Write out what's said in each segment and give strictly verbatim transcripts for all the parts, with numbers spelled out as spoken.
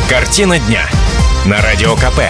Картина дня на Радио КП.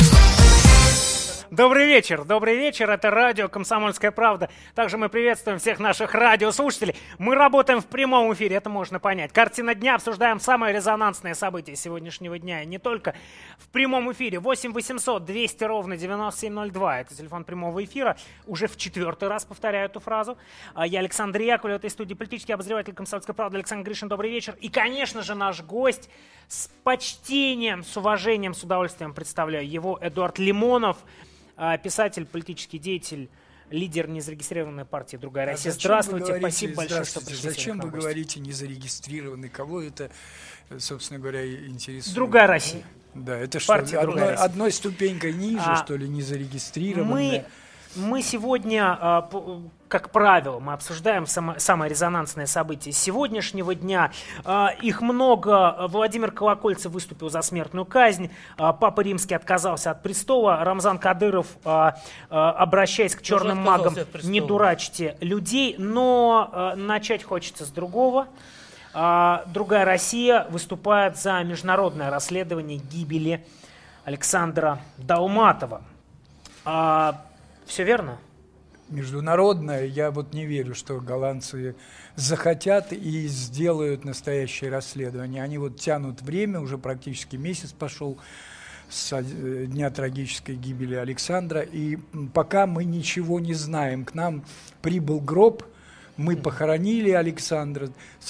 Добрый вечер, добрый вечер, это радио «Комсомольская правда». Также мы приветствуем всех наших радиослушателей. Мы работаем в прямом эфире, это можно понять. Картина дня, обсуждаем самые резонансные события сегодняшнего дня. И не только в прямом эфире. восемь восемьсот двести ровно девяносто семь ноль два, это телефон прямого эфира. Уже в четвертый раз повторяю эту фразу. Я Александр Яковлев, в этой студии политический обозреватель «Комсомольской правды» Александр Гришин. Добрый вечер. И, конечно же, наш гость с почтением, с уважением, с удовольствием представляю его, Эдуард Лимонов. Писатель, политический деятель, лидер незарегистрированной партии «Другая Россия». А Здравствуйте, говорите, спасибо большое, что пришли. Зачем вы говорите незарегистрированный? Кого это, собственно говоря, интересует? «Другая Россия». Да, это что, одной, одной ступенькой ниже, а, что ли, незарегистрированная? Мы, мы сегодня, как правило, мы обсуждаем само, самые резонансные события сегодняшнего дня. Их много. Владимир Колокольцев выступил за смертную казнь. Папа Римский отказался от престола. Рамзан Кадыров, обращаясь к черным магам, не дурачьте людей. Но начать хочется с другого. «Другая Россия» выступает за международное расследование гибели Александра Долматова. Все верно? Международное, я вот не верю, что голландцы захотят и сделают настоящее расследование. Они вот тянут время, уже практически месяц пошел с дня трагической гибели Александра, и пока мы ничего не знаем. К нам прибыл гроб, мы похоронили Александра,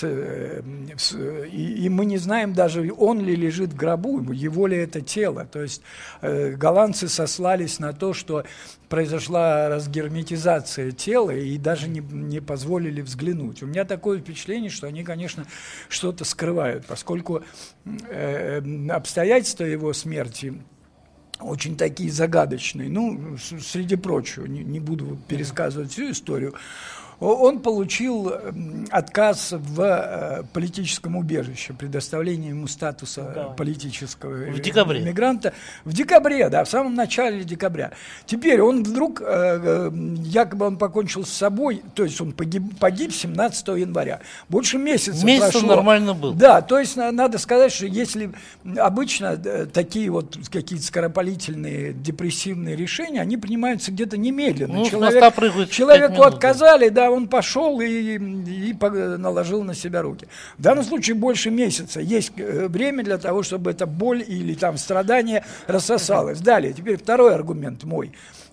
и мы не знаем даже, он ли лежит в гробу, его ли это тело. То есть голландцы сослались на то, что произошла разгерметизация тела, и даже не, не позволили взглянуть. У меня такое впечатление, что они, конечно, что-то скрывают, поскольку обстоятельства его смерти очень такие загадочные. Ну, среди прочего, не, не буду пересказывать всю историю. Он получил отказ в политическом убежище, предоставление ему статуса да. политического в декабре. Мигранта. В декабре, да, в самом начале декабря. Теперь он вдруг, якобы он покончил с собой, то есть он погиб, погиб семнадцатого января. Больше месяца Месяц прошло. Он нормально был. Да, то есть надо сказать, что если обычно такие вот какие-то скоропалительные депрессивные решения, они принимаются где-то немедленно. Ну, Человек, прыгают человеку отказали, да, он пошел и, и наложил на себя руки. В данном случае больше месяца. Есть время для того, чтобы эта боль или там страдание рассосалось. Далее, теперь второй аргумент мой.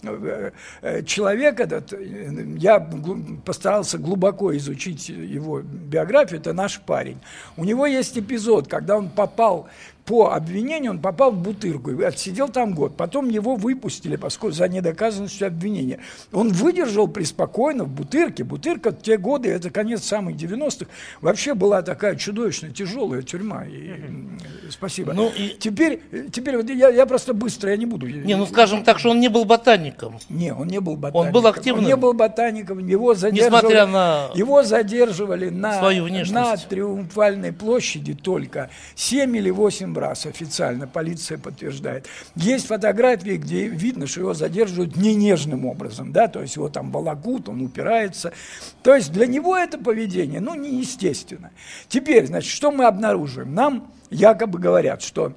Человек этот, я постарался глубоко изучить его биографию, это наш парень. У него есть эпизод, когда он попал по обвинению, он попал в Бутырку и отсидел там год. Потом его выпустили, поскольку за недоказанностью обвинения. Он выдержал преспокойно в Бутырке. Бутырка в те годы, это конец самых девяностых, вообще была такая чудовищно тяжелая тюрьма. И, uh-huh. Спасибо. Ну, и... Теперь, теперь вот я, я просто быстро, я не буду. Не, ну скажем так, что он не был ботаником. Не, он не был ботаником. Он был активным. Он не был ботаником. Его задерживали, несмотря на его задерживали на, свою внешность. На Триумфальной площади только семь или восемь раз официально, полиция подтверждает. Есть фотографии, где видно, что его задерживают не нежным образом, да, то есть его там волокут, он упирается. То есть для него это поведение, ну, неестественно. Теперь, значит, что мы обнаруживаем? Нам якобы говорят, что,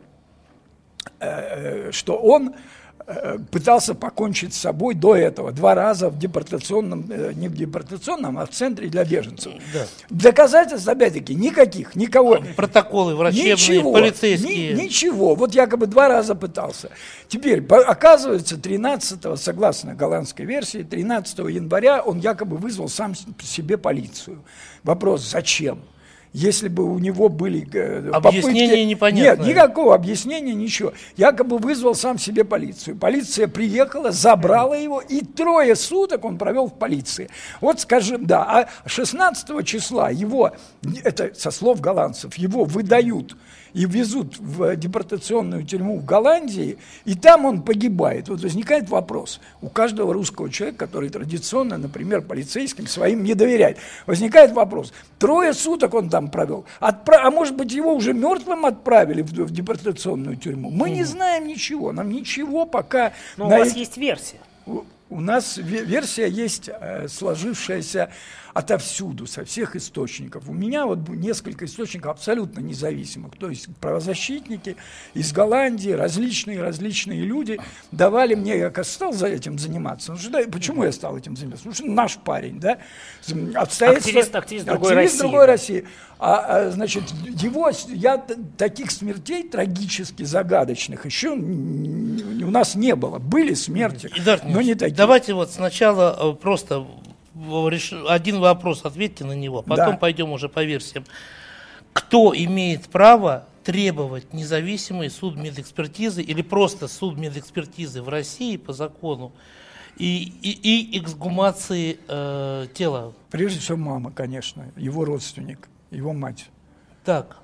э, что он пытался покончить с собой до этого два раза в депортационном, не в депортационном, а в центре для беженцев. Да. Доказательств, опять-таки, никаких, никого. Протоколы врачебные, ничего, полицейские. Ни, ничего, вот якобы два раза пытался. Теперь, оказывается, тринадцатого, согласно голландской версии, тринадцатого января он якобы вызвал сам себе полицию. Вопрос, зачем? Если бы у него были попытки... Объяснение непонятное. Нет, никакого объяснения, ничего. Якобы вызвал сам себе полицию. Полиция приехала, забрала его, и трое суток он провел в полиции. Вот скажем, да, а шестнадцатого числа его, это со слов голландцев, его выдают и везут в депортационную тюрьму в Голландии, и там он погибает. Вот возникает вопрос. У каждого русского человека, который традиционно, например, полицейским своим не доверяет, возникает вопрос. Трое суток он там провел. Отправ... А может быть, его уже мертвым отправили в, в депортационную тюрьму? Мы mm. не знаем ничего. Нам ничего пока... Но на... у вас есть версия. У, у нас версия есть, э, сложившаяся отовсюду, со всех источников. У меня вот несколько источников абсолютно независимых. То есть правозащитники из Голландии, различные-различные люди давали мне, я как стал за этим заниматься. Ну, что, да, почему я стал этим заниматься? Потому что наш парень, да? Активист, активист другой активист России. другой России. А, а, значит, его, я таких смертей трагически загадочных еще у нас не было. Были смерти, Идар, но не такие. Давайте вот сначала просто один вопрос, ответьте на него, потом Да. пойдем уже по версиям. Кто имеет право требовать независимый суд медэкспертизы или просто суд медэкспертизы в России по закону и, и, и эксгумации э, тела? Прежде всего мама, конечно, его родственник, его мать. Так.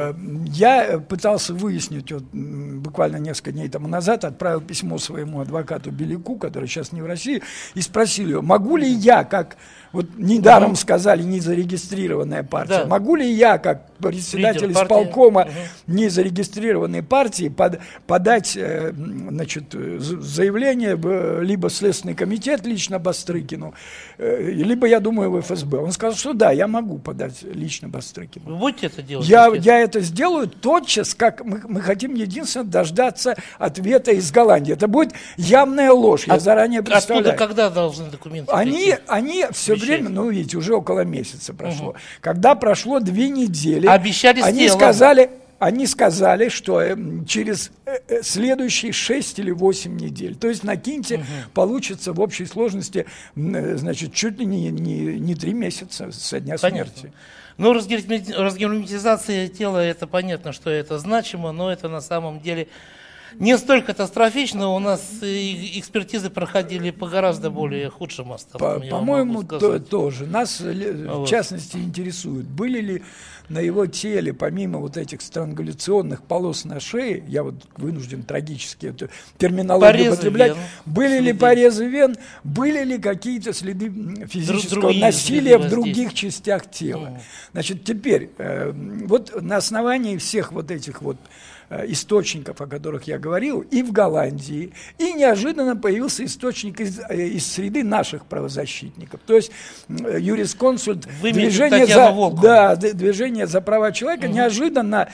Я пытался выяснить, вот, буквально несколько дней тому назад, отправил письмо своему адвокату Беляку, который сейчас не в России, и спросил его, могу ли я, как, вот недаром угу. сказали, незарегистрированная партия, да. могу ли я, как председатель исполкома угу. незарегистрированной партии, под, подать значит, заявление в либо Следственный комитет лично Бастрыкину, либо, я думаю, в эф эс бэ. Он сказал, что да, я могу подать лично Бастрыкину. Вы будете это делать? Я, я это сделаю тотчас, как мы, мы хотим единственно дождаться ответа из Голландии. Это будет явная ложь, я От, заранее представляю. Откуда, когда должны документы они, прийти? Они все время, ну видите, уже около месяца прошло. Угу. Когда прошло две недели, обещали они телом. сказали... Они сказали, что через следующие шесть или восемь недель, то есть накиньте, угу. получится в общей сложности, значит, чуть ли не, не, не три месяца со дня понятно. Смерти. Ну, разгерметизация тела, это понятно, что это значимо, но это на самом деле не столь катастрофично. У нас экспертизы проходили по гораздо более худшим остаткам. По, по-моему, то, тоже. Нас, вот. в частности, интересует, были ли на его теле, помимо вот этих странгуляционных полос на шее, я вот вынужден трагически эту терминологию порезы употреблять, вен, были следы. ли порезы вен, были ли какие-то следы физического Друг, насилия в других частях тела. Mm. Значит, теперь, э, вот на основании всех вот этих вот источников, о которых я говорил, и в Голландии, и неожиданно появился источник из, из среды наших правозащитников. То есть юрисконсульт, движение за, да, движение за права человека угу. неожиданно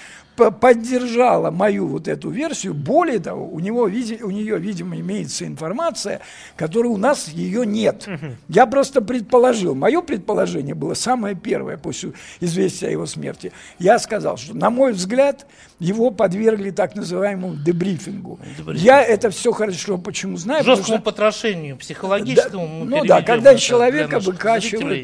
поддержала мою вот эту версию. Более того, у, него, у нее, видимо, имеется информация, которой у нас ее нет. Uh-huh. Я просто предположил. Мое предположение было самое первое после известия о его смерти. Я сказал, что, на мой взгляд, его подвергли так называемому дебрифингу. Дебрифинг. Я это все хорошо почему знаю. Жесткому что... потрошению психологическому. Да, ну да, когда человека выкачивают...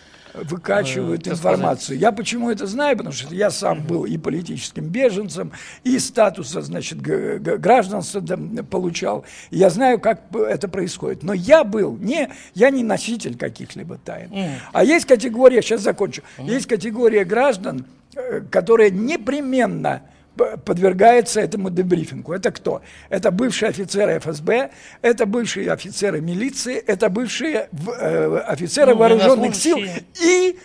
выкачивают ну, информацию. Я почему это знаю? Потому что я сам uh-huh. был и политическим беженцем, и статуса, значит, гражданства получал. И я знаю, как это происходит. Но я был не, я не носитель каких-либо тайн. Uh-huh. А есть категория, сейчас закончу, uh-huh. есть категория граждан, которые непременно подвергается этому дебрифингу. Это кто? Это бывшие офицеры эф эс бэ, это бывшие офицеры милиции, это бывшие э, офицеры ну, вооруженных сил и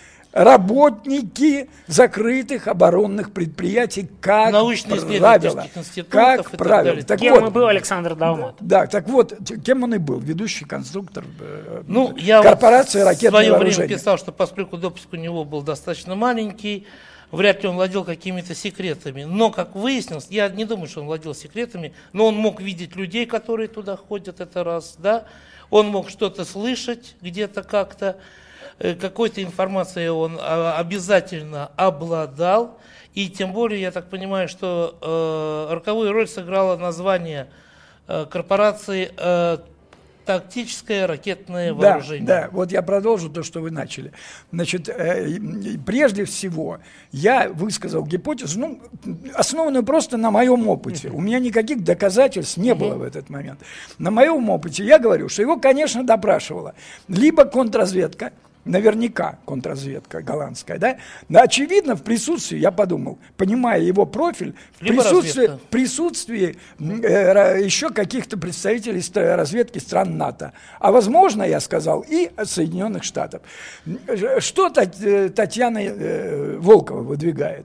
работники закрытых оборонных предприятий, как правило. Как правило. Так кем вот, и был Александр Далмат. Да, да, так вот, кем он и был, ведущий конструктор ну, корпорации вот ракетного вооружения. В свое время писал, что поскольку допуск у него был достаточно маленький, вряд ли он владел какими-то секретами. Но, как выяснилось, я не думаю, что он владел секретами, но он мог видеть людей, которые туда ходят, это раз, да. Он мог что-то слышать где-то как-то, какой-то информацией он обязательно обладал. И тем более, я так понимаю, что э, роковую роль сыграло название э, корпорации э, «Тактическое ракетное вооружение». Да, да, вот я продолжу то, что вы начали. Значит, э, прежде всего, я высказал гипотезу, ну, основанную просто на моем опыте. Uh-huh. У меня никаких доказательств не uh-huh. было в этот момент. На моем опыте я говорю, что его, конечно, допрашивала либо контрразведка, наверняка контрразведка голландская, да? Но очевидно, в присутствии, я подумал, понимая его профиль, в присутствии, в присутствии э, еще каких-то представителей разведки стран НАТО. А возможно, я сказал, и Соединенных Штатов. Что Татьяна э, Волкова выдвигает?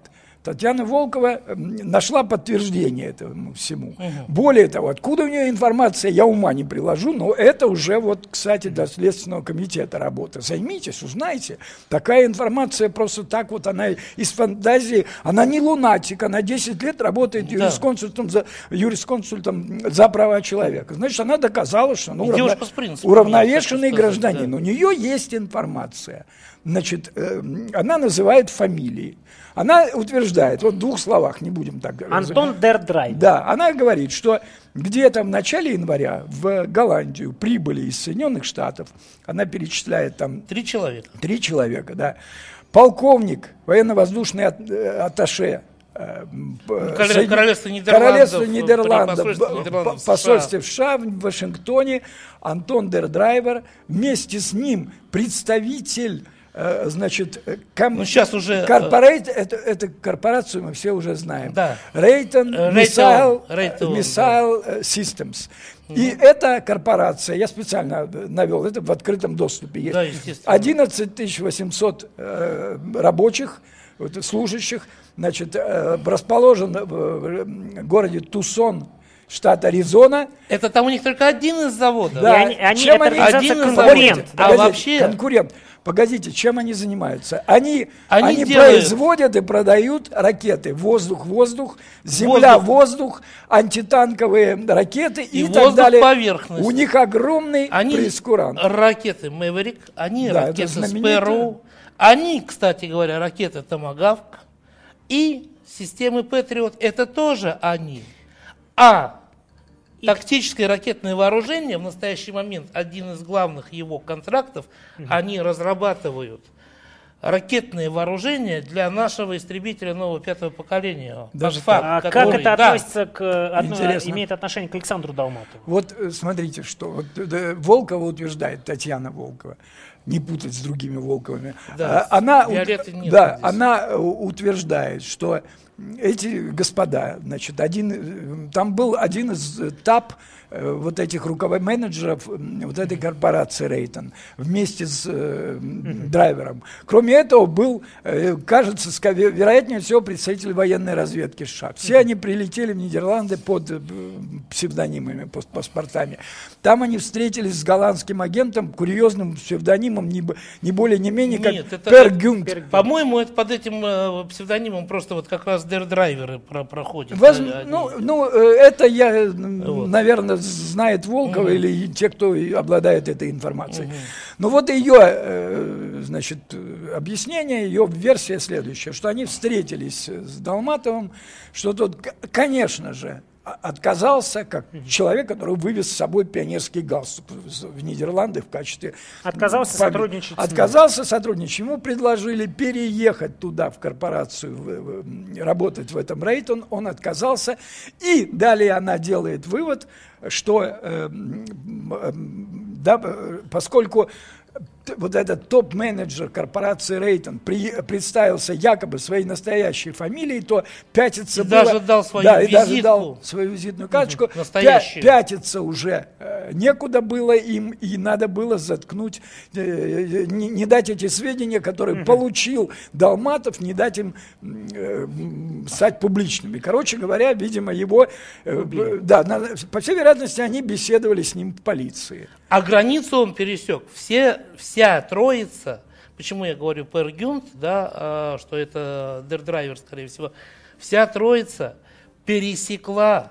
Татьяна Волкова нашла подтверждение этому всему. Угу. Более того, откуда у нее информация, я ума не приложу, но это уже, вот, кстати, для Следственного комитета работа. Займитесь, узнайте. Такая информация просто так вот, она из фантазии, она не лунатик, она десять лет работает да. юрисконсультом, за, юрисконсультом за права человека. Значит, она доказала, что ну, уравна... принципу, уравновешенный гражданин. Да. У нее есть информация. Значит, э, она называет фамилии. Она утверждает, вот в двух словах, не будем так говорить. Антон дер Драйвер. Да, она говорит, что где-то в начале января в Голландию прибыли из Соединенных Штатов, она перечисляет там... Три человека. Три человека, да. Полковник, военно-воздушный атташе, Королевство, Королевство Нидерландов, Королевство Нидерландов, посольство Нидерландов в посольстве в США, в Вашингтоне, Антон дер Драйвер, вместе с ним представитель, значит, ком... ну, сейчас уже... корпорейт, это, это корпорацию мы все уже знаем. Да. Рейтон Missile, Missile да. Systems. Угу. И эта корпорация, я специально навел, это в открытом доступе есть. Да, одиннадцать тысяч восемьсот э, рабочих, вот, служащих, значит, э, расположен в городе Тусон, штат Аризона. Это там у них только один из заводов. Да. И они, они, чем это они один конкурент. А Погодите, вообще... конкурент. Погодите, чем они занимаются? Они, они, они делают... производят и продают ракеты. Воздух-воздух, земля-воздух, антитанковые ракеты и, и так далее. Поверхность. У них огромный они прейскурант. Ракеты Мэверик, они да, ракеты Спэроу, они, кстати говоря, ракеты Томагавк и системы Патриот, это тоже они. А тактическое ракетное вооружение в настоящий момент, один из главных его контрактов, угу. они разрабатывают ракетные вооружения для нашего истребителя нового пятого поколения. Даже факт, а который, как это да. относится к, одно, имеет отношение к Александру Долматову? Вот смотрите, что вот, да, Волкова утверждает, Татьяна Волкова, не путать с другими Волковыми, да, она, нет да, она утверждает, что эти господа, значит, один, там был один из ТАП, вот этих руководителей, менеджеров вот этой корпорации Рейтон вместе с э, драйвером. Кроме этого был, э, кажется, вероятнее всего, представитель военной разведки США. Все они прилетели в Нидерланды под э, псевдонимами, под паспортами. Там они встретились с голландским агентом, курьезным псевдонимом, не, не более, не менее, как Нет, это, Пер Гюнт. Это, по-моему, это под этим э, псевдонимом просто вот как раз дер драйверы про проходят. Воз, они... ну, ну, это я, вот. наверное, знает Волкова угу. или те, кто обладает этой информацией. Угу. Но вот ее, значит, объяснение, ее версия следующая, что они встретились с Долматовым, что тот, конечно же, отказался, как угу. человек, который вывез с собой пионерский галстук в Нидерланды в качестве... Отказался памяти. сотрудничать. Отказался сотрудничать. Ему предложили переехать туда, в корпорацию, в, в, работать в этом Рейтон. Он отказался. И далее она делает вывод, что э, э, да, поскольку вот этот топ-менеджер корпорации Рейтон при, представился якобы своей настоящей фамилией, то пятиться и было... даже дал свою да, визитку. И даже дал свою визитную карточку. Угу, настоящую. Пя, пятиться уже э, некуда было им, и надо было заткнуть, э, не, не дать эти сведения, которые угу. получил Долматов, не дать им э, стать публичными. Короче говоря, видимо, его... Э, да, на, по всей вероятности, они беседовали с ним в полиции. А границу он пересек. Все, вся троица, почему я говорю Пер Гюнт, да, что это дер драйвер, скорее всего, вся троица пересекла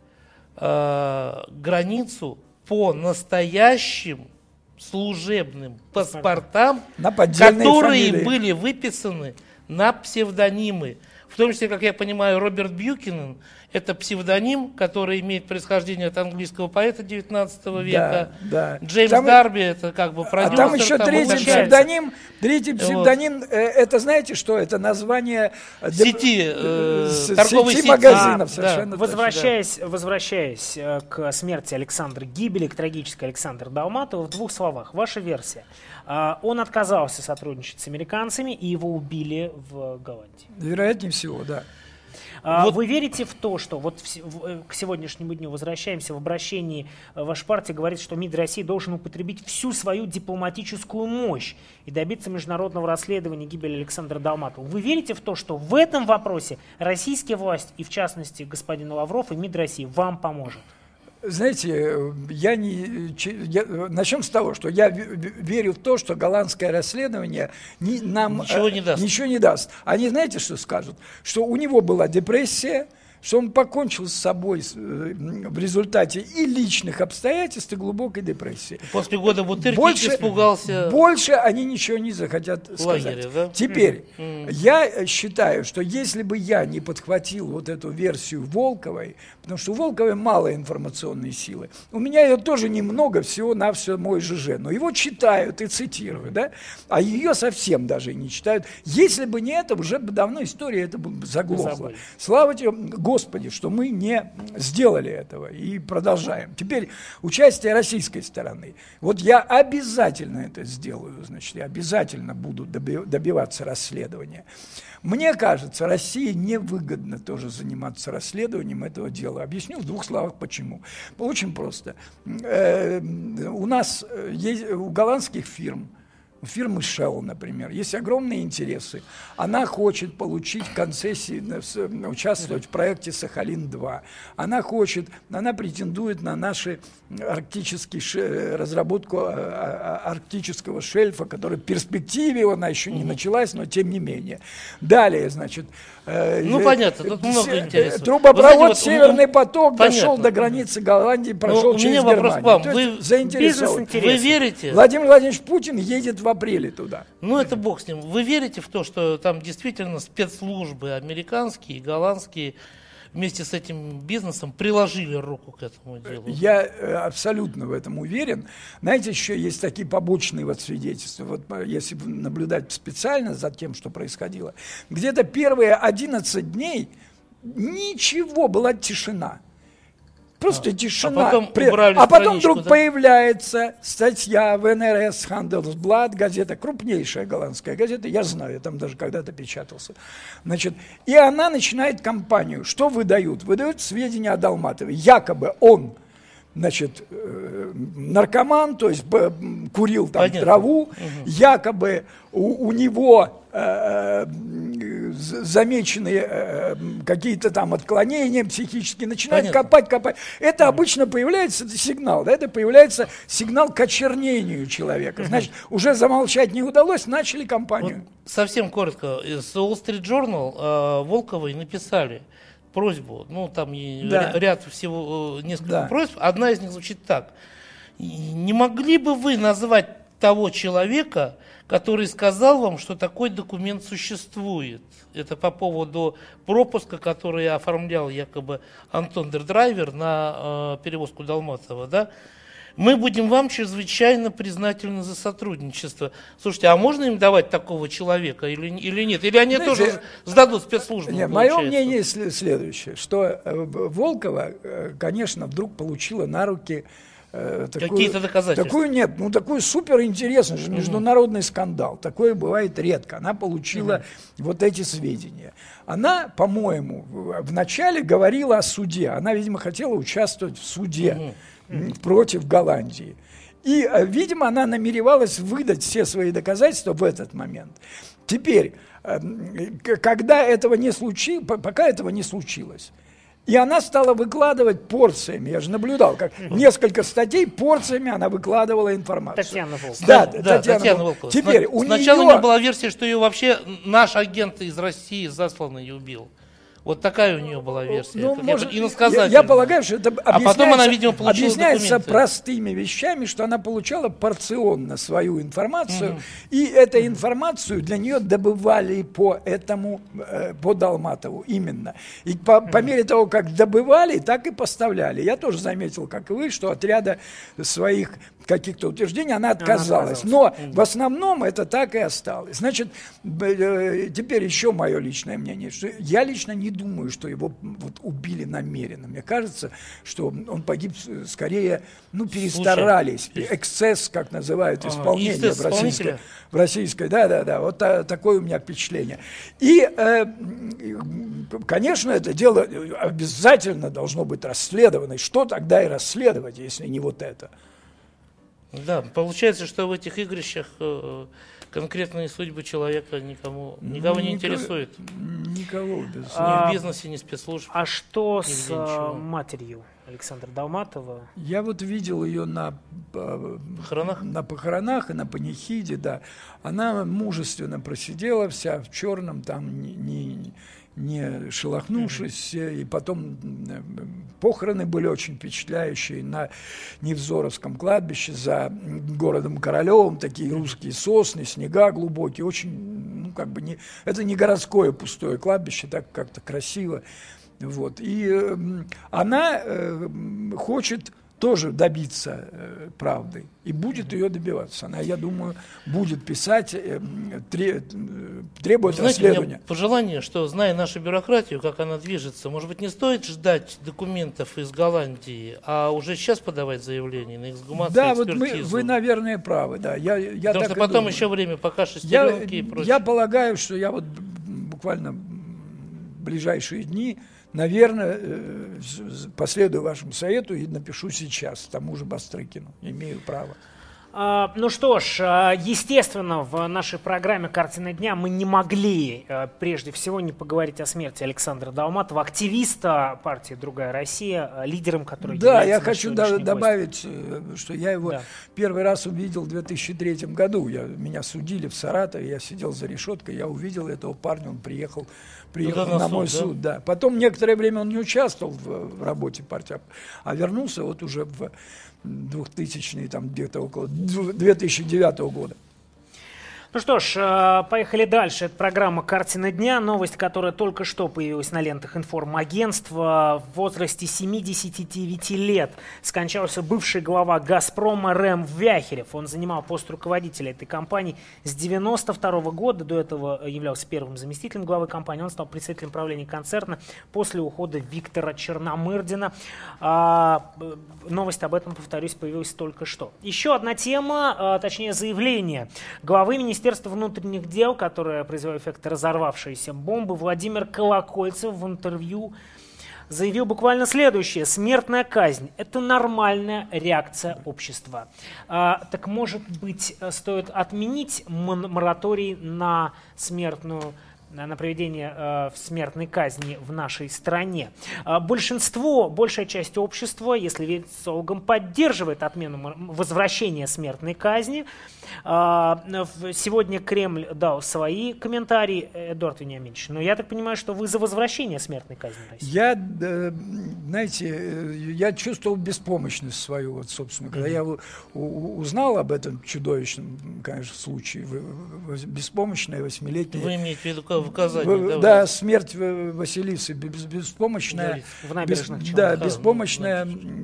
э, границу по настоящим служебным паспортам, которые фамилии. были выписаны на псевдонимы. В том числе, как я понимаю, Роберт Бьюкинен – это псевдоним, который имеет происходение от английского поэта девятнадцатого века. Да, да. Джеймс там, Дарби – это как бы продюсер. А там еще там третий псевдоним. Третий псевдоним, вот. Это знаете что? Это название сети, э, торговой сети сети. магазинов. А, да. Возвращаясь, да. возвращаясь к смерти Александра, гибели, к трагической Александра Долматова, в двух словах, ваша версия. Он отказался сотрудничать с американцами, и его убили в Голландии. Вероятнее всего, да. А Вот. Вы верите в то, что вот в, в, к сегодняшнему дню возвращаемся, в обращении ваша партия говорит, что МИД России должен употребить всю свою дипломатическую мощь и добиться международного расследования гибели Александра Долматова. Вы верите в то, что в этом вопросе российские власти, и в частности господин Лавров и МИД России, вам поможет? Знаете, я не, я, начнем с того, что я верю в то, что голландское расследование не, нам ничего не даст. Ничего не даст. Они знаете, что скажут? Что у него была депрессия, что он покончил с собой в результате и личных обстоятельств, и глубокой депрессии. После года Бутырки больше, испугался. Больше они ничего не захотят лагере, сказать. Да? Теперь, mm. я считаю, что если бы я не подхватил вот эту версию Волковой, потому что у Волковой мало информационной силы, у меня ее тоже немного, всего-навсего мой ЖЖ, но его читают и цитируют, да? А ее совсем даже не читают. Если бы не это, уже бы давно история это бы заглохла. Забыли. Слава тебе, Господи, что мы не сделали этого и продолжаем. Теперь участие российской стороны. Вот я обязательно это сделаю, значит, я обязательно буду добиваться расследования. Мне кажется, России невыгодно тоже заниматься расследованием этого дела. Объясню в двух словах почему. Очень просто. Э, у нас есть, у голландских фирм, у фирмы Shell, например, есть огромные интересы. Она хочет получить концессии, участвовать в проекте Сахалин-два. Она хочет, она претендует на наши арктические, разработку арктического шельфа, который в перспективе, она еще не началась, но тем не менее. Далее, значит... Ну, понятно, тут много интересов. Трубопровод знаете, вот, «Северный поток» понятно. дошел до границы Голландии, прошел у через меня вопрос Германию. к вам. То Вы есть заинтересован. Вы верите? Владимир Владимирович Путин едет в апреле туда. Ну, это бог с ним. Вы верите в то, что там действительно спецслужбы американские, голландские вместе с этим бизнесом приложили руку к этому делу? Я э, абсолютно в этом уверен. Знаете, еще есть такие побочные вот свидетельства. Вот если наблюдать специально за тем, что происходило, где-то первые одиннадцать дней ничего, была тишина. Просто а, тишина. А потом, При... а потом вдруг да? появляется статья в эн эр эс Handelsblad, газета, крупнейшая голландская газета, я знаю, я там даже когда-то печатался. Значит, и она начинает кампанию. Что выдают? Выдают сведения о Долматове. Якобы он, значит, наркоман, то есть курил там Понятно. траву, угу. якобы у, у него э, замечены э, какие-то там отклонения психические, начинают Понятно. копать, копать. Это угу. обычно появляется это сигнал, да, это появляется сигнал к очернению человека. Значит, угу. уже замолчать не удалось, начали кампанию. Вот совсем коротко. С Wall Street Journal э, Волковой написали просьбу, ну там да. ряд всего, несколько да. просьб, одна из них звучит так. Не могли бы вы назвать того человека, который сказал вам, что такой документ существует? Это по поводу пропуска, который оформлял якобы Антон Дердрайвер на э, перевозку Долматова, да? Мы будем вам чрезвычайно признательны за сотрудничество. Слушайте, а можно им давать такого человека или, или нет? Или они Знаете, тоже сдадут спецслужбу? Нет, мое мнение следующее, что Волкова, конечно, вдруг получила на руки такую, какие-то доказательства. Такую нет, ну такой суперинтересный же международный mm-hmm. скандал. Такое бывает редко. Она получила mm-hmm. вот эти сведения. Она, по-моему, вначале говорила о суде. Она, видимо, хотела участвовать в суде. Mm-hmm. против Голландии. И, видимо, она намеревалась выдать все свои доказательства в этот момент. Теперь, когда этого не случилось, пока этого не случилось, и она стала выкладывать порциями, я же наблюдал, как несколько статей порциями она выкладывала информацию. Татьяна Волкова. Да, да, Татьяна, Татьяна Волкова. Теперь, Сна- у Сначала нее... у нее была версия, что ее вообще наш агент из России засланный и убил. Вот такая у нее была версия. Ну, это может, я, я полагаю, что это а потом она, видимо, получила объясняется документы. простыми вещами, что она получала порционно свою информацию, mm-hmm. и эту mm-hmm. информацию для нее добывали по этому, по Долматову именно. И по, mm-hmm. по мере того, как добывали, так и поставляли. Я тоже заметил, как и вы, что от ряда своих каких-то утверждений она отказалась. Но mm-hmm. в основном это так и осталось. Значит, теперь еще мое личное мнение, что я лично не не думаю, что его вот убили намеренно. Мне кажется, что он погиб скорее, ну, перестарались. Слушай, эксцесс, как называют, ага, исполнение в российской, в российской. Да, да, да. Вот та, такое у меня впечатление. И, э, конечно, это дело обязательно должно быть расследовано. И что тогда и расследовать, если не вот это? Да, получается, что в этих игрищах э, конкретные судьбы человека никому, никого ну, не никого, интересует. Никого, без... а, ни в бизнесе, ни спецслужб. А что с ничего. матерью Александра Долматова? Я вот видел ее на похоронах, на похоронах и на панихиде, да. Она мужественно просидела вся в черном, там не, не, не шелохнувшись, mm-hmm. и потом похороны были очень впечатляющие на Невзоровском кладбище за городом Королевым, такие русские сосны, снега глубокие, очень, ну, как бы не, это не городское пустое кладбище, так как-то красиво, вот, и э, она э, хочет тоже добиться э, правды и будет ее добиваться. Она, я думаю, будет писать, э, тре, требует Знаете, расследования. У меня пожелание, что, зная нашу бюрократию, как она движется, может быть, не стоит ждать документов из Голландии, а уже сейчас подавать заявление на эксгумацию, да, экспертизу. Да, вот мы, вы, наверное, правы. Да. Я, я Потому так что потом думаю. еще время, пока шестеренки я, и прочее. Я полагаю, что я вот буквально в ближайшие дни, наверное, последую вашему совету и напишу сейчас тому же Бастрыкину. Имею право. Uh, ну что ж, uh, естественно, в нашей программе «Картина дня» мы не могли uh, прежде всего не поговорить о смерти Александра Долматова, активиста партии «Другая Россия», uh, лидером которой да, является я хочу да, добавить, гость. Что я его да. первый раз увидел в две тысячи третьем году. Я, меня судили в Саратове, я сидел за решеткой, я увидел этого парня, он приехал, приехал на, на мой суд. суд да. Потом некоторое время он не участвовал в, в работе партии, а вернулся вот уже в двухтысячные, там где-то около две тысячи девятого года. Ну что ж, поехали дальше. Это программа «Картина дня». Новость, которая только что появилась на лентах информагентства. В возрасте семидесяти девяти лет скончался бывший глава «Газпрома» Рэм Вяхерев. Он занимал пост руководителя этой компании с девяносто второго года. До этого являлся первым заместителем главы компании. Он стал председателем правления концерна после ухода Виктора Черномырдина. А, новость об этом, повторюсь, появилась только что. Еще одна тема, а, точнее заявление главы Министерства Министерство внутренних дел, которое произвело эффект разорвавшейся бомбы, Владимир Колокольцев в интервью заявил буквально следующее. Смертная казнь – это нормальная реакция общества. А, так, может быть, стоит отменить мораторий на смертную на проведение э, смертной казни в нашей стране. Э, большинство, большая часть общества, если верить социологам, поддерживает отмену возвращения смертной казни. Э, сегодня Кремль дал свои комментарии, Эдуард Вениаминович, но я так понимаю, что вы за возвращение смертной казни в России. Я, э, знаете, я чувствовал беспомощность свою, вот, собственно, когда mm-hmm. я у, у, узнал об этом чудовищном, конечно, случае, беспомощная восьмилетняя... Вы имеете в виду в Казани, да, да, смерть Василисы, беспомощное, без, да, беспомощное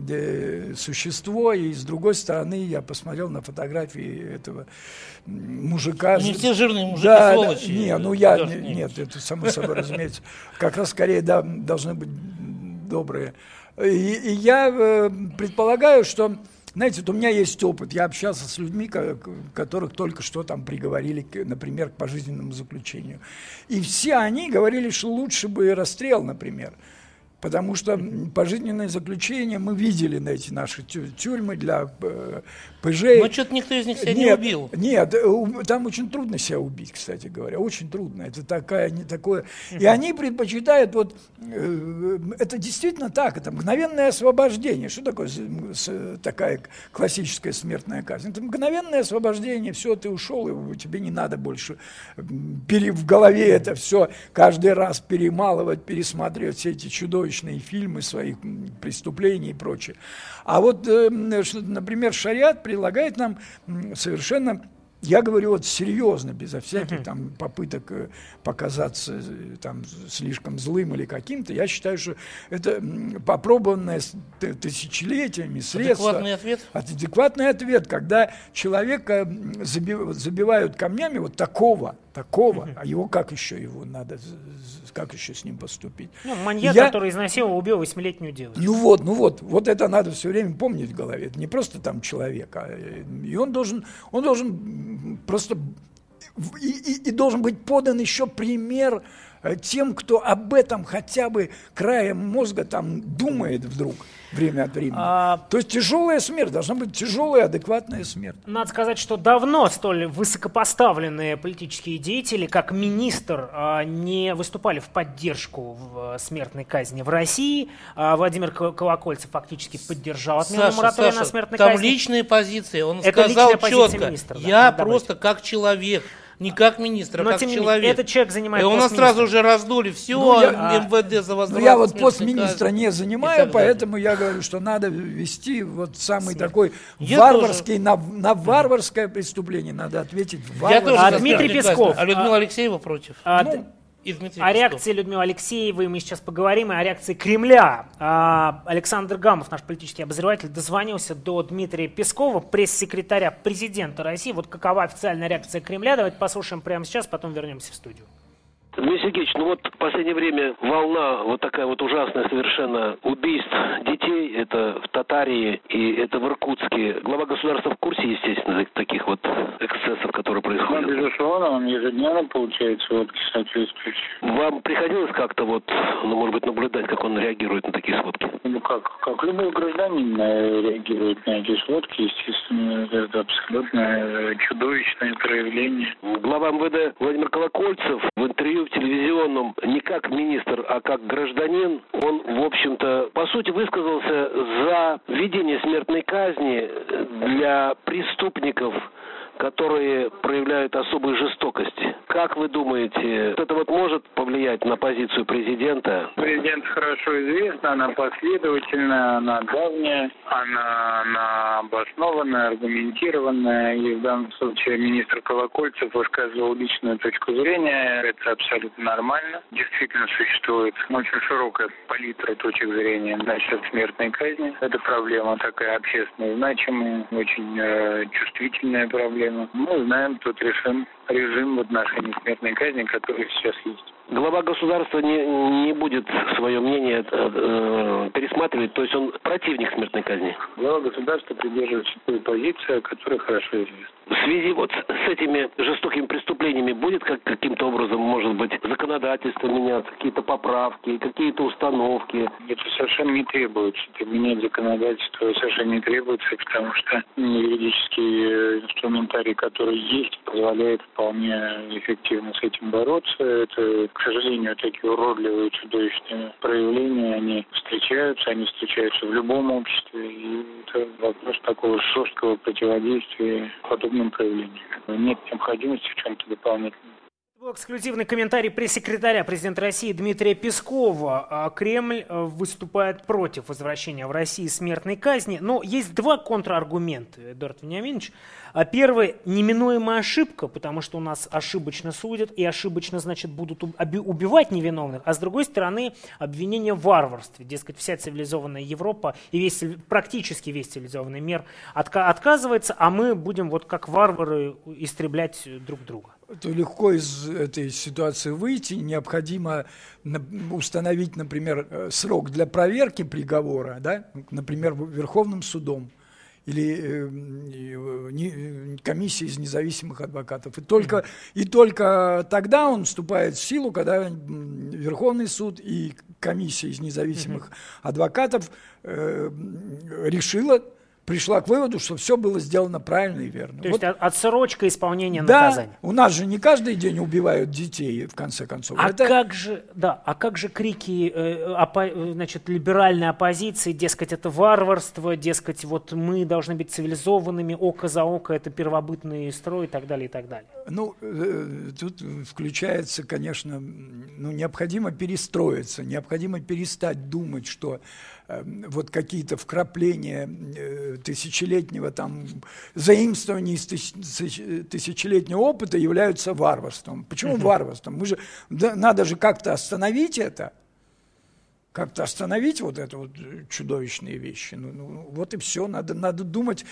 э, существо, и с другой стороны я посмотрел на фотографии этого мужика. Не все жирные мужики да, сволочи. Да, не, ну я, не, нет, это само собой разумеется, как раз скорее да, должны быть добрые. И, и я э, предполагаю, что знаете, вот у меня есть опыт. Я общался с людьми, которых только что там приговорили, например, к пожизненному заключению. И все они говорили, что лучше бы расстрел, например. Потому что пожизненное заключение мы видели на эти наши тюрьмы для э, ПЖ. Но что-то никто из них себя нет, не убил. Нет, там очень трудно себя убить, кстати говоря, очень трудно. Это такая, не такое. И они предпочитают, вот, э, это действительно так, это мгновенное освобождение. Что такое с, такая классическая смертная казнь? Это мгновенное освобождение, все, ты ушел, и тебе не надо больше пере, в голове это все каждый раз перемалывать, пересматривать все эти чудовищные фильмы своих преступлений и прочее. А вот, например, шариат предлагает нам совершенно Я говорю вот серьезно, безо всяких там попыток показаться там слишком злым или каким-то. Я считаю, что это попробованное тысячелетиями средство. Адекватный ответ? Адекватный ответ, когда человека забивают камнями вот такого, такого, а его как еще его надо, как еще с ним поступить? Ну, маньяк, Я... который изнасиловал, убил восьмилетнюю девочку. Ну вот, ну вот, вот это надо все время помнить в голове. Это не просто там человек, а и он должен, он должен просто и, и, и должен быть подан еще пример тем, кто об этом хотя бы краем мозга там думает вдруг время от времени. А... То есть тяжелая смерть, должна быть тяжелая, адекватная смерть. Надо сказать, что давно столь высокопоставленные политические деятели, как министр, не выступали в поддержку смертной казни в России. Владимир Колокольцев фактически поддержал отмену моратория на смертной там казни. Там личные позиции, он Это сказал четко, министра, да, я просто добавить. Как человек, не как министр, а но, как тем человек. Менее, этот человек занимает и у нас сразу же раздули все, ну, я, эм вэ дэ за возврат. Ну, я вот пост министра не занимаю, поэтому я говорю, что надо вести вот самый Смерть. такой я варварский, на, на варварское преступление надо ответить варварское. А Дмитрий Песков. А Людмила Алексеева против. А, ну, О реакции Людмилы Алексеевой мы сейчас поговорим, и о реакции Кремля. А, Александр Гамов, наш политический обозреватель, дозвонился до Дмитрия Пескова, пресс-секретаря президента России. Вот какова официальная реакция Кремля. Давайте послушаем прямо сейчас, потом вернемся в студию. Дмитрий Сергеевич, ну вот в последнее время волна вот такая вот ужасная совершенно убийств детей, это в Татарии и это в Иркутске. Глава государства в курсе, естественно, таких вот эксцессов, которые происходят? Ну, безусловно, он ежедневно получает сводки соответствующие. Вам приходилось как-то вот, ну, может быть, наблюдать, как он реагирует на такие сводки? Ну, как, как любой гражданин реагирует на эти сводки, естественно, это абсолютно чудовищное проявление. Глава эм вэ дэ Владимир Колокольцев в интервью в телевизионном не как министр, а как гражданин, он, в общем-то, по сути высказался за введение смертной казни для преступников, которые проявляют особую жестокость. Как вы думаете, это вот может повлиять на позицию президента? Президент хорошо известна, она последовательная, она давняя, она, она обоснованная, аргументированная, и в данном случае министр Колокольцев высказывал личную точку зрения, это абсолютно нормально. Действительно существует очень широкая палитра точек зрения насчет смертной казни. Это проблема такая общественно значимая, очень э, чувствительная проблема. Мы знаем тот режим, режим в отношении смертной казни, который сейчас есть. Глава государства не, не будет свое мнение э, пересматривать, то есть он противник смертной казни? Глава государства придерживается той позиции, которая хорошо известна. В связи вот с этими жестокими преступлениями будет как, каким-то образом, может быть, законодательство меняться, какие-то поправки, какие-то установки? Это совершенно не требуется. Менять законодательство совершенно не требуется, потому что юридический инструментарий, который есть, позволяет вполне эффективно с этим бороться. Это, к сожалению, такие уродливые, чудовищные проявления, они встречаются, они встречаются в любом обществе. И это вопрос такого жесткого противодействия подобным проявлениям. Нет необходимости в чем-то дополнительном. Был эксклюзивный комментарий пресс-секретаря президента России Дмитрия Пескова. Кремль выступает против возвращения в Россию смертной казни. Но есть два контраргумента, Эдуард Вениаминович. Первый – неминуемая ошибка, потому что у нас ошибочно судят, и ошибочно, значит, будут убивать невиновных. А с другой стороны, обвинение в варварстве. Дескать, вся цивилизованная Европа и весь, практически весь цивилизованный мир отка- отказывается, а мы будем вот как варвары истреблять друг друга. То легко из этой ситуации выйти. Необходимо установить, например, срок для проверки приговора, да? Например, Верховным судом или э, комиссией из независимых адвокатов. И только, и только тогда он вступает в силу, когда Верховный суд и комиссия из независимых адвокатов э, решила, пришла к выводу, что все было сделано правильно и верно. То вот. есть отсрочка исполнения да, наказания. У нас же не каждый день убивают детей, в конце концов. А это... как же, да, а как же крики э, опо, значит, либеральной оппозиции, дескать, это варварство, дескать, вот мы должны быть цивилизованными, око за око, это первобытный строй и так далее, и так далее. Ну, э, тут включается, конечно, ну, необходимо перестроиться, необходимо перестать думать, что э, вот какие-то вкрапления э, тысячелетнего там заимствования из тысячелетнего опыта являются варварством. Почему варварством? Мы же, да, надо же как-то остановить это. Как-то остановить вот это вот чудовищные вещи. Ну, ну, вот и все. Надо, надо думать.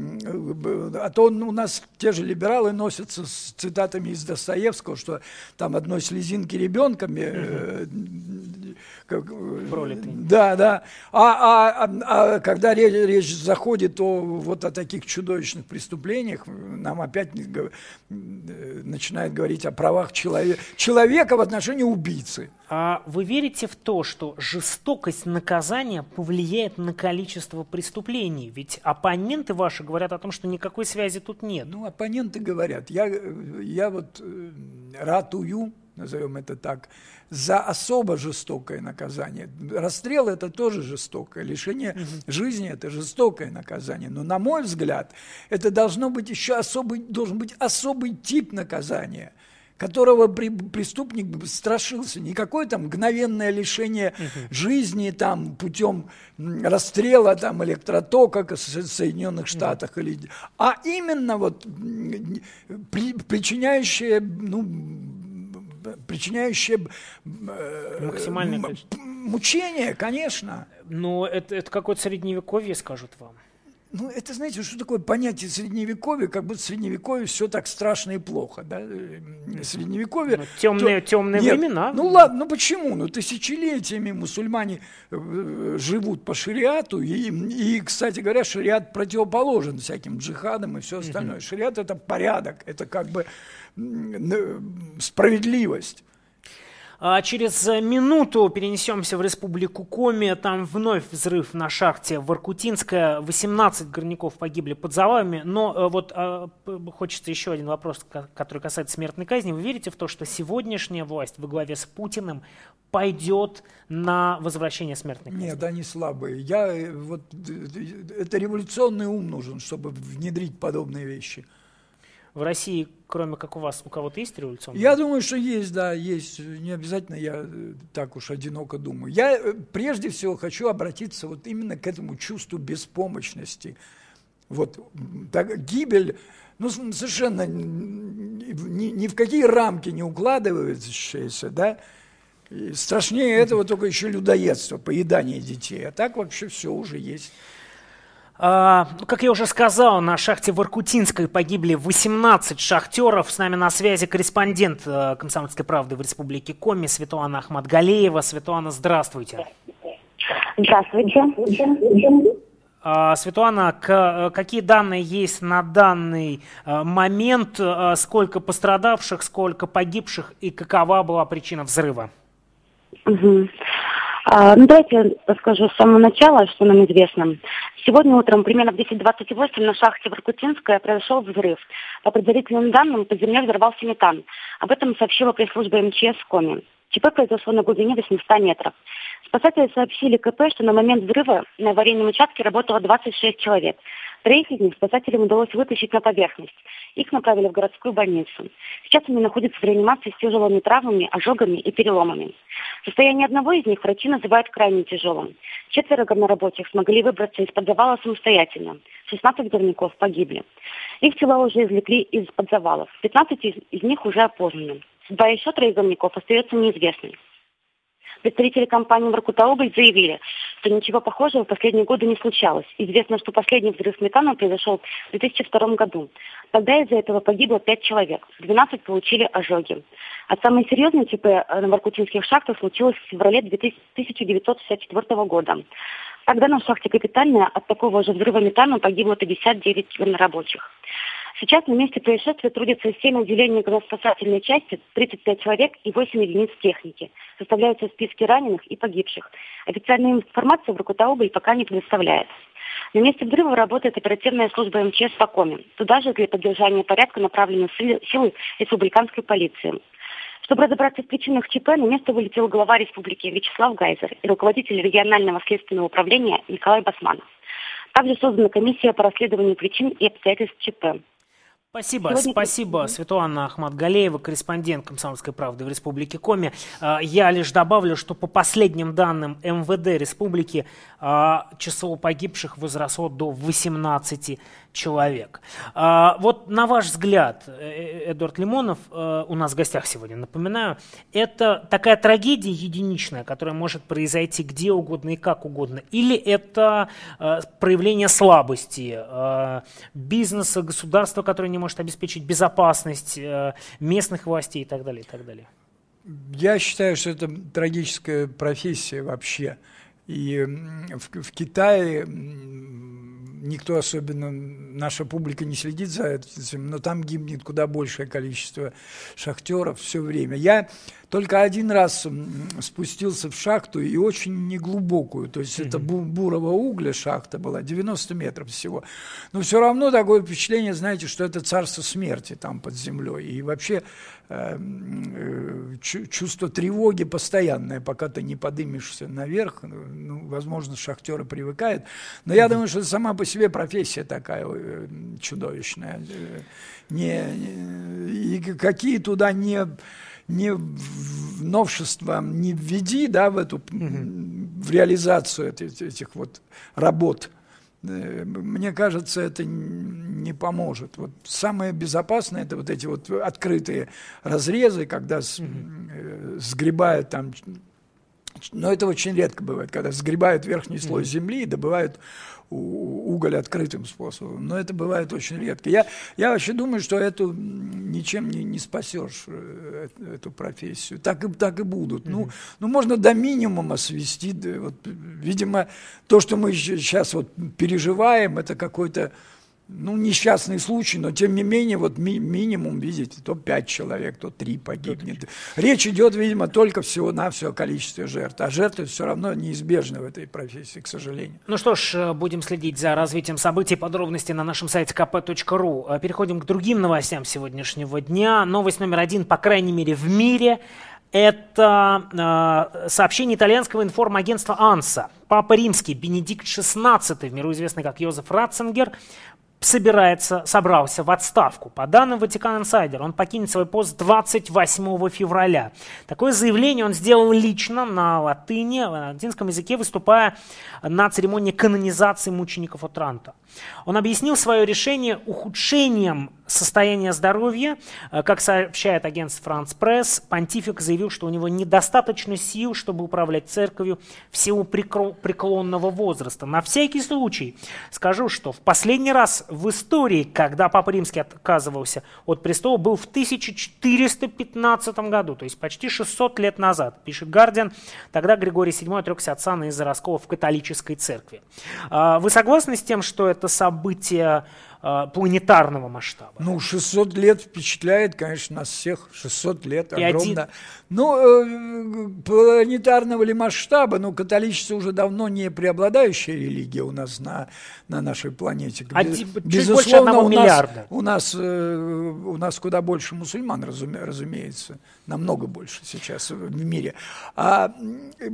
А то ну, у нас те же либералы носятся с цитатами из Достоевского, что там одной слезинки ребенка... Э, как, да, да. А, а, а, а когда речь, речь заходит о, вот о таких чудовищных преступлениях, нам опять начинают говорить о правах человека, человека в отношении убийцы. А вы верите в то, что жестокость наказания повлияет на количество преступлений? Ведь оппоненты ваши говорят о том, что никакой связи тут нет. Ну, оппоненты говорят. Я, я вот ратую, назовем это так, за особо жестокое наказание. Расстрел – это тоже жестокое, лишение угу. жизни – это жестокое наказание. Но, на мой взгляд, это должно быть еще особый, должен быть особый тип наказания, которого при, преступник страшился. Не какое там мгновенное лишение uh-huh. жизни там, путем расстрела там, электротока, как в Соединенных Штатах, uh-huh. или, а именно вот, при, причиняющее, ну, причиняющее максимальное м- мучение, конечно. Но это, это какое-то средневековье, скажут вам. Ну, это, знаете, что такое понятие средневековья, как будто в средневековье все так страшно и плохо, да? Средневековье... Ну, темные, то... темные Нет, времена. Ну, ладно, ну почему? Ну, тысячелетиями мусульмане живут по шариату, и, и, кстати говоря, шариат противоположен всяким джихадам и все остальное. Mm-hmm. Шариат – это порядок, это как бы справедливость. А через минуту перенесемся в республику Коми. Там вновь взрыв на шахте Воркутинская. восемнадцать горняков погибли под завалами. Но вот а, хочется еще один вопрос, который касается смертной казни. Вы верите в то, что сегодняшняя власть во главе с Путиным пойдет на возвращение смертной казни? Нет, они слабые. Я, вот, это революционный ум нужен, чтобы внедрить подобные вещи. В России, кроме как у вас, у кого-то есть революционный? Я думаю, что есть, да, есть. Не обязательно я так уж одиноко думаю. Я прежде всего хочу обратиться вот именно к этому чувству беспомощности. Вот так, гибель, ну, совершенно ни, ни в какие рамки не укладывающаяся, да. И страшнее этого только еще людоедство, поедание детей. А так вообще все уже есть. А, как я уже сказал, на шахте Воркутинской погибли восемнадцать шахтеров. С нами на связи корреспондент «Комсомольской правды» в республике Коми Светлана Ахматгалеева. Светлана, здравствуйте. Здравствуйте. А, Светлана, к, какие данные есть на данный а, момент? А, сколько пострадавших, сколько погибших и какова была причина взрыва? Угу. А, ну, давайте я расскажу с самого начала, что нам известно. Сегодня утром, примерно в десять двадцать восемь, на шахте Воркутинская произошел взрыв. По предварительным данным, под землей взорвался метан. Об этом сообщила пресс-служба эм че эс Коми. ЧП произошло на глубине восемьсот метров. Спасатели сообщили ка пэ, что на момент взрыва на аварийном участке работало двадцать шесть человек. Троих из них спасателям удалось вытащить на поверхность. Их направили в городскую больницу. Сейчас они находятся в реанимации с тяжелыми травмами, ожогами и переломами. Состояние одного из них врачи называют крайне тяжелым. Четверо горнорабочих смогли выбраться из-под завала самостоятельно. шестнадцать горняков погибли. Их тела уже извлекли из-под завалов. пятнадцать из, из них уже опознаны. Судьба еще троих горняков остается неизвестной. Представители компании «Воркутауголь» заявили, что ничего похожего в последние годы не случалось. Известно, что последний взрыв метана произошел в две тысячи втором году. Тогда из-за этого погибло пять человек, двенадцать получили ожоги. А самое серьезное ЧП на воркутинских шахтах случилось в феврале тысяча девятьсот шестьдесят четвёртого года. Тогда на шахте «Капитальная» от такого же взрыва метана погибло пятьдесят девять рабочих. Сейчас на месте происшествия трудятся семь отделений горноспасательной части, тридцать пять человек и восемь единиц техники. Составляются списки раненых и погибших. Официальная информация в Воркутауголь пока не предоставляет. На месте взрыва работает оперативная служба эм че эс по Коми. Туда же для поддержания порядка направлены силы республиканской полиции. Чтобы разобраться в причинах ЧП, на место вылетел глава республики Вячеслав Гайзер и руководитель регионального следственного управления Николай Басманов. Также создана комиссия по расследованию причин и обстоятельств ЧП. Спасибо, Сегодня... спасибо, Светлана Ахматгалеева, корреспондент «Комсомольской правды» в Республике Коми. Я лишь добавлю, что по последним данным эм вэ дэ Республики число погибших возросло до восемнадцати человек. Вот на ваш взгляд, Эдуард Лимонов у нас в гостях сегодня, напоминаю, это такая трагедия единичная, которая может произойти где угодно и как угодно, или это проявление слабости бизнеса, государства, которое не может обеспечить безопасность местных властей и так далее, и так далее? Я считаю, что это трагическая профессия вообще. И в, в Китае никто особенно, наша публика не следит за этим, но там гибнет куда большее количество шахтеров все время. Я только один раз спустился в шахту, и очень неглубокую, то есть mm-hmm. это бурого угля шахта была, девяносто метров всего. Но все равно такое впечатление, знаете, что это царство смерти там под землей. И вообще э, э, чувство тревоги постоянное, пока ты не подымешься наверх. Ну, возможно, шахтеры привыкают. Но я mm-hmm. думаю, что сама по себе профессия такая э, чудовищная. Не, не, и какие туда не... не в новшества не введи, да, в эту mm-hmm. в реализацию этих, этих вот работ, мне кажется, это не поможет. Вот самое безопасное — это вот эти вот открытые разрезы, когда mm-hmm. сгребают там, но это очень редко бывает, когда сгребают верхний слой mm-hmm. земли и добывают уголь открытым способом. Но это бывает очень редко. Я, я вообще думаю, что эту ничем не, не спасешь, эту профессию. Так и, так и будут. Mm-hmm. Ну, ну, можно до минимума свести. Да, вот, видимо, то, что мы сейчас вот переживаем, это какой-то, ну, несчастный случай, но тем не менее, вот ми- минимум, видите, то пять человек, то три погибнет. Речь идет, видимо, только всего-навсего о количестве жертв. А жертвы все равно неизбежны в этой профессии, к сожалению. Ну что ж, будем следить за развитием событий. Подробности на нашем сайте ка пэ точка ру. Переходим к другим новостям сегодняшнего дня. Новость номер один, по крайней мере, в мире. Это э, сообщение итальянского информагентства АНСА. Папа Римский Бенедикт шестнадцатый, в миру известный как Йозеф Ратцингер, собирается, собрался в отставку. По данным Ватикан Инсайдер, он покинет свой пост двадцать восьмого февраля. Такое заявление он сделал лично на латыни, на латинском языке, выступая на церемонии канонизации мучеников Отранто. Он объяснил свое решение ухудшением состояния здоровья. Как сообщает агентство France Press, понтифик заявил, что у него недостаточно сил, чтобы управлять церковью в силу преклонного возраста. На всякий случай скажу, что в последний раз в истории, когда Папа Римский отказывался от престола, был в тысяча четыреста пятнадцатом году, то есть почти шестьсот лет назад, пишет Guardian. Тогда Григорий седьмой отрекся от сана из-за расколов в католической церкви. Вы согласны с тем, что это событие планетарного масштаба? Ну, шестьсот лет впечатляет, конечно, нас всех. шестьсот лет, и огромно. Один... Ну, э, планетарного ли масштаба, ну, католичество уже давно не преобладающая религия у нас на, на нашей планете. Один, Безусловно, чуть больше одного у миллиарда. Нас, у, нас, э, у нас куда больше мусульман, разуме, разумеется. Намного больше сейчас в мире. А, э,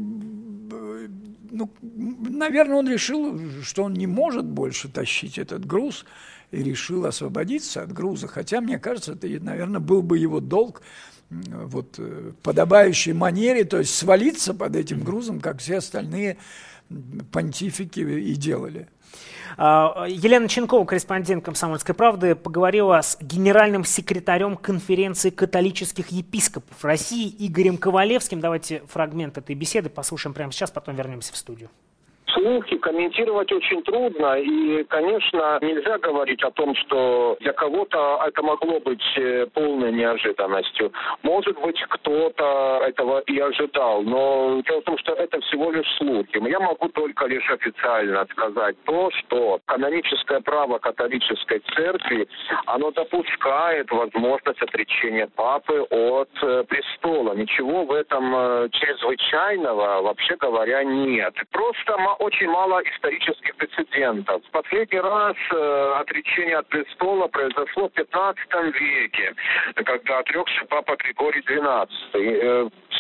ну, наверное, он решил, что он не может больше тащить этот груз, и решил освободиться от груза. Хотя, мне кажется, это, наверное, был бы его долг вот, в подобающей манере, то есть свалиться под этим грузом, как все остальные понтифики и делали. Елена Ченкова, корреспондент «Комсомольской правды», поговорила с генеральным секретарем конференции католических епископов России Игорем Ковалевским. Давайте фрагмент этой беседы послушаем прямо сейчас, потом вернемся в студию. Слухи комментировать очень трудно, и, конечно, нельзя говорить о том, что для кого-то это могло быть полной неожиданностью. Может быть, кто-то этого и ожидал, но дело в том, что это всего лишь слухи. Я могу только лишь официально сказать то, что каноническое право католической церкви, оно допускает возможность отречения папы от престола. Ничего в этом чрезвычайного, вообще говоря, нет. Просто очень мало исторических прецедентов. В последний раз э, отречение от престола произошло в пятнадцатом веке, когда отрекся папа Григорий двенадцатый. Э, с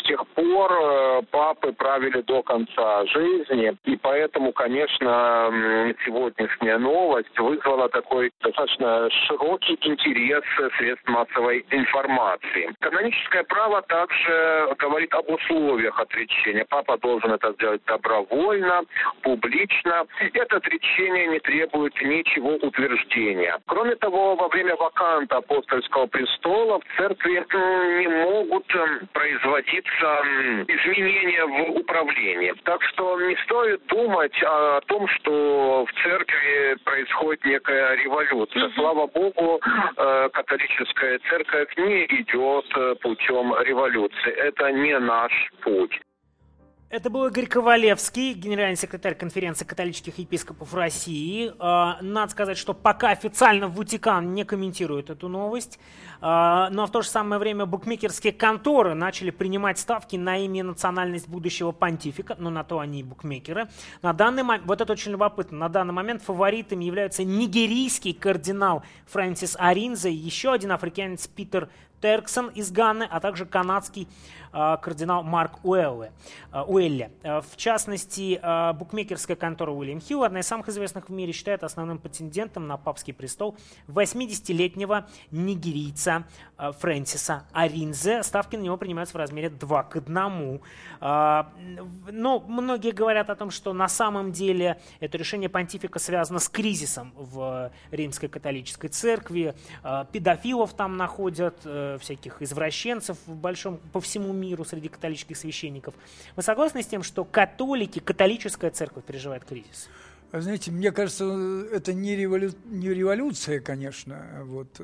тех пор папы правили до конца жизни, и поэтому, конечно, сегодняшняя новость вызвала такой достаточно широкий интерес средств массовой информации. Каноническое право также говорит об условиях отречения. Папа должен это сделать добровольно, публично. Это отречение не требует ничего утверждения. Кроме того, во время ваканта апостольского престола в церкви не могут производиться изменения в управлении. Так что не стоит думать о том, что в церкви происходит некая революция. Mm-hmm. Слава Богу, католическая церковь не идет путем революции. Это не наш путь. Это был Игорь Ковалевский, генеральный секретарь конференции католических епископов России. Надо сказать, что пока официально Ватикан не комментирует эту новость, но в то же самое время букмекерские конторы начали принимать ставки на имя и национальность будущего понтифика, но на то они и букмекеры. На данный момент, вот это очень любопытно, на данный момент фаворитами являются нигерийский кардинал Фрэнсис Аринзе, еще один африканец Питер Терксон из Ганны, а также канадский э, кардинал Марк Уэлле, э, Уэлле. Э, в частности, э, букмекерская контора Уильям Хилл, одна из самых известных в мире, считает основным претендентом на папский престол восьмидесятилетнего нигерийца э, Фрэнсиса Аринзе. Ставки на него принимаются в размере два к одному. Э, но многие говорят о том, что на самом деле это решение понтифика связано с кризисом в Римской католической церкви. Э, педофилов там находят, э, всяких извращенцев в большом, по всему миру среди католических священников. Вы согласны с тем, что католики, католическая церковь переживает кризис? Знаете, мне кажется, это не, револю... не революция, конечно, вот,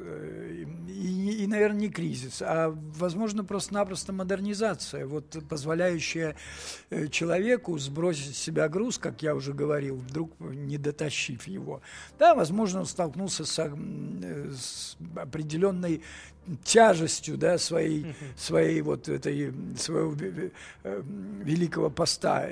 и, и, наверное, не кризис, а, возможно, просто-напросто модернизация, вот, позволяющая человеку сбросить с себя груз, как я уже говорил, вдруг не дотащив его. Да, возможно, он столкнулся с, с определенной тяжестью, да, своей, uh-huh. своей вот этой, своего великого поста.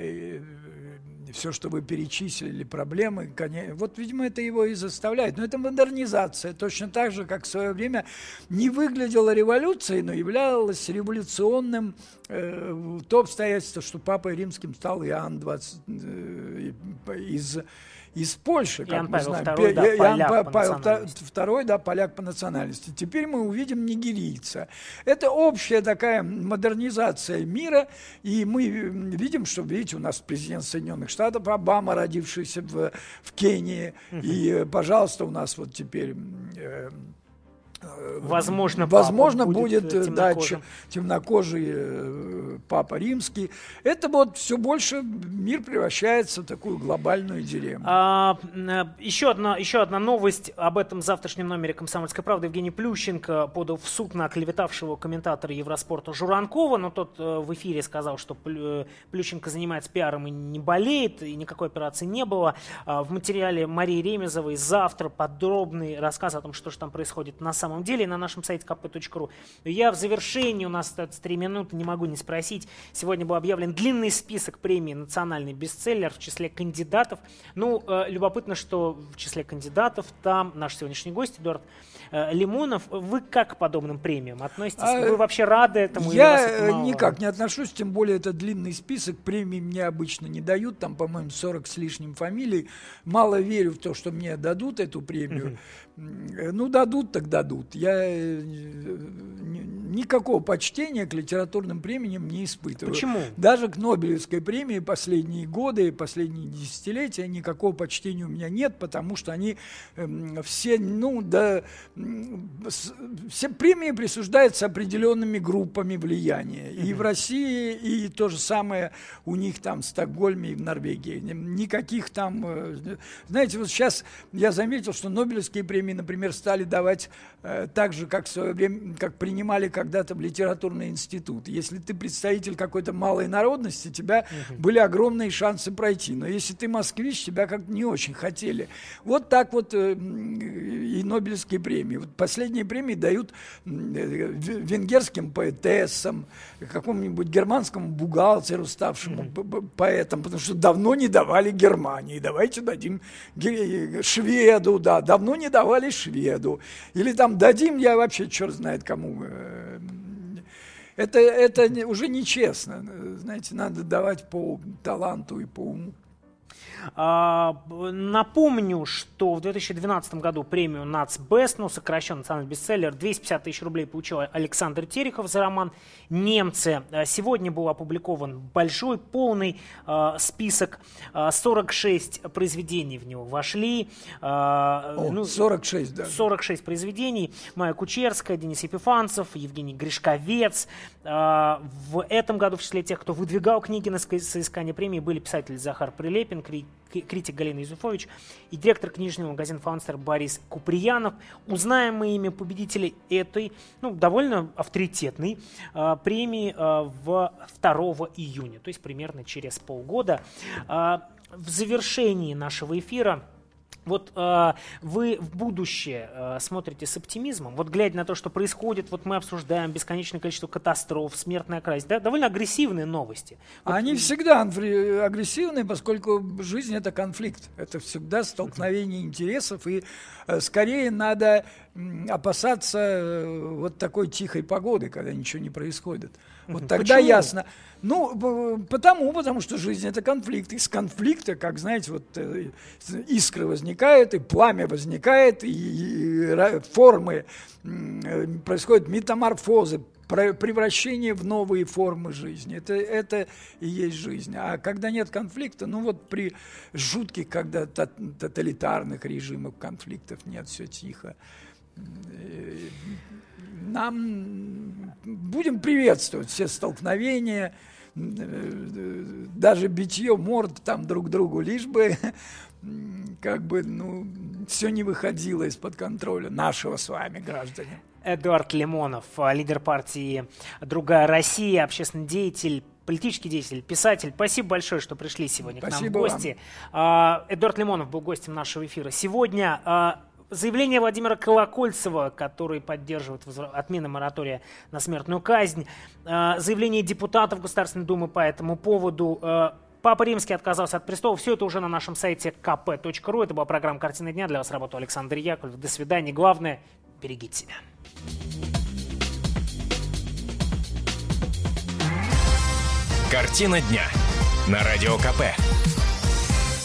Все, что вы перечислили, проблемы, конечно, вот, видимо, это его и заставляет. Но это модернизация, точно так же, как в свое время не выглядела революцией, но являлась революционным э, то обстоятельство, что Папой Римским стал Иоанн двадцать э, из из Польши, как Иоанн мы Павел знаем. второй, да, Иоанн поляк по Павел национальности. второй, да, поляк по национальности. Теперь мы увидим нигерийца. Это общая такая модернизация мира, и мы видим, что, видите, у нас президент Соединенных Штатов Обама, родившийся в, в Кении, uh-huh. и, пожалуйста, у нас вот теперь... Э, Возможно, Возможно будет, будет темнокожим. Да, темнокожий э, Папа Римский. Это вот все больше мир превращается в такую глобальную деревню. А, еще, одна, еще одна новость об этом завтрашнем номере «Комсомольской правды». Евгений Плющенко подал в суд на оклеветавшего комментатора Евроспорта Журанкова, но тот в эфире сказал, что Плющенко занимается пиаром и не болеет, и никакой операции не было. В материале Марии Ремезовой завтра подробный рассказ о том, что же там происходит на самом деле, на нашем сайте ка пэ точка ру. Я в завершении, у нас остается три минуты, не могу не спросить. Сегодня был объявлен длинный список премии «Национальный бестселлер» в числе кандидатов. Ну, э, любопытно, что в числе кандидатов там наш сегодняшний гость Эдуард э, Лимонов. Вы как к подобным премиям относитесь? А, Вы вообще рады этому? Я никак не отношусь, тем более это длинный список. Премии мне обычно не дают, там, по-моему, сорок с лишним фамилий. Мало верю в то, что мне дадут эту премию. Uh-huh. Ну, дадут, так дадут. Я никакого почтения к литературным премиям не испытываю. Почему? Даже к Нобелевской премии последние годы, последние десятилетия никакого почтения у меня нет, потому что они э, все, ну, да, с, все премии присуждаются определенными группами влияния. Mm-hmm. И в России, и то же самое у них там в Стокгольме и в Норвегии. Никаких там... Э, знаете, вот сейчас я заметил, что Нобелевские премии, например, стали давать э, так же, как в свое время, как принимали когда-то в литературный институт. Если ты представитель какой-то малой народности, у тебя uh-huh. были огромные шансы пройти. Но если ты москвич, тебя как-то не очень хотели. Вот так вот э, и Нобелевские премии. Вот последние премии дают э, венгерским поэтессам, какому-нибудь германскому бухгалтеру, ставшему uh-huh. поэтом, потому что давно не давали Германии. Давайте дадим шведу, да, давно не давали шведу. Или там дадим, я вообще черт знает кому. Это, это не, уже нечестно. Знаете, надо давать по таланту и по уму. А, напомню, что в две тысячи двенадцатом году премию «Нацбест», ну, сокращенно национальный бестселлер, двести пятьдесят тысяч рублей получил Александр Терехов за роман «Немцы». Сегодня был опубликован большой, полный э, список, э, сорок шесть произведений в него вошли. Э, О, ну, сорок шесть, да. сорок шесть произведений. Майя Кучерская, Денис Епифанцев, Евгений Гришковец. Э, в этом году в числе тех, кто выдвигал книги на соискание премии, были писатель Захар Прилепин, критик Галина Юзефович и директор книжного магазина «Фаунстер» Борис Куприянов. Узнаем мы имя победителей этой, ну, довольно авторитетной э, премии э, в второго июня, то есть примерно через полгода. Э, в завершении нашего эфира вот э, вы в будущее э, смотрите с оптимизмом, вот глядя на то, что происходит, вот мы обсуждаем бесконечное количество катастроф, смертная казнь, да, довольно агрессивные новости. Вот. Они всегда агрессивные, поскольку жизнь — это конфликт, это всегда столкновение интересов, и э, скорее надо э, опасаться э, вот такой тихой погоды, когда ничего не происходит. Вот тогда Почему? ясно. Ну, потому, потому что жизнь — это конфликт. Из конфликта, как, знаете, вот э, искры возникают, и пламя возникает, и, и, и формы, э, происходят метаморфозы, превращение в новые формы жизни. Это, это и есть жизнь. А когда нет конфликта, ну вот при жутких, когда тоталитарных режимах конфликтов нет, все тихо. Нам будем приветствовать все столкновения, даже битье морд там друг другу, лишь бы как бы, ну, все не выходило из-под контроля нашего с вами, граждане. Эдуард Лимонов, лидер партии «Другая Россия», общественный деятель, политический деятель, писатель. Спасибо большое, что пришли сегодня Спасибо к нам в гости. Вам. Эдуард Лимонов был гостем нашего эфира. Сегодня заявление Владимира Колокольцева, который поддерживает отмену моратория на смертную казнь, заявление депутатов Государственной Думы по этому поводу. Папа Римский отказался от престола. Все это уже на нашем сайте ка пэ точка ру. Это была программа «Картина дня». Для вас работал Александр Яковлев. До свидания. Главное, берегите себя. «Картина дня» на Радио ка пэ.